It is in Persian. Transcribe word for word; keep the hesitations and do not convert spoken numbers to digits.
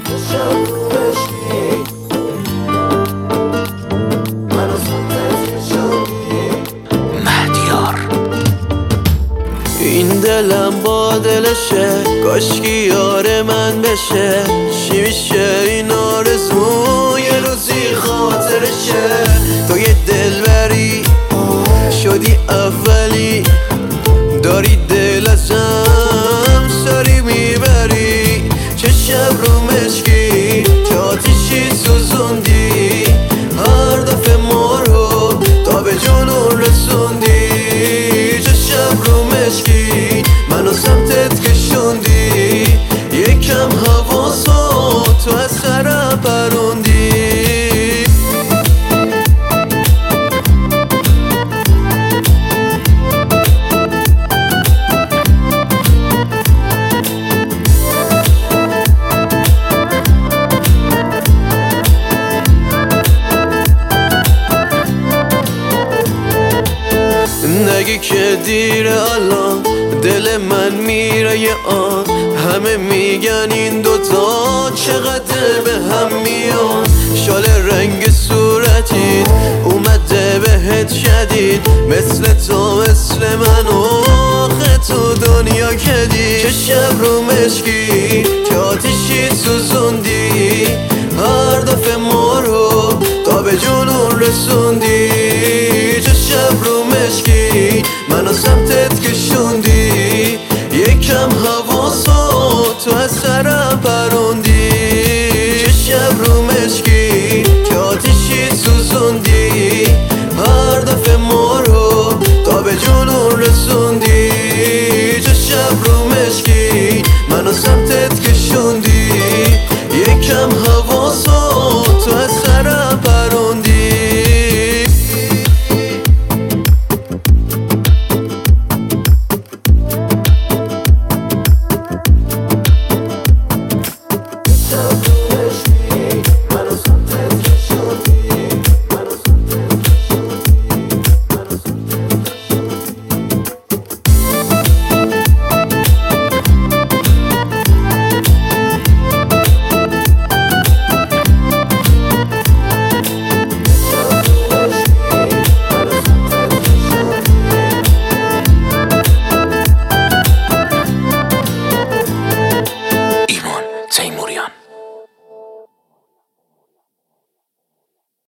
این دلم با دلشه، کاشکی یار من بشه. چی میشه این آرزو یه روزی خاطرشه. تو یه دلبری شدی اولی، داری دل ازم سری میبری. چه شب رو مشکی که آتیشی سوزوندی، هر دفعه ما رو تا به جنون رسوندی. چه شب رو مشکی منو سمتت کشوندی، یکم حواسا تو از سرم پروندی. نگی که دیره الان، دل من میره یه آن. همه میگن این دوتا چقدر به هم میان. شال رنگ صورتید اومده بهت شدید، مثل تو مثل من و آخه تو دنیا کدی. چه شب رو مشکی که آتیشی سوزوندی، هر دفعه ما رو تا به جنون رسوندی. چه شب رو مشکی منو سمتت کشوندی، یکم حواسا تو از سرم پروندی. چه شب رو مشکی که آتیشی سوزوندی، هر دفعه ما رو تا به جنون رسوندی. چه شب رو مشکی منو سمتت کشوندی، یکم هوا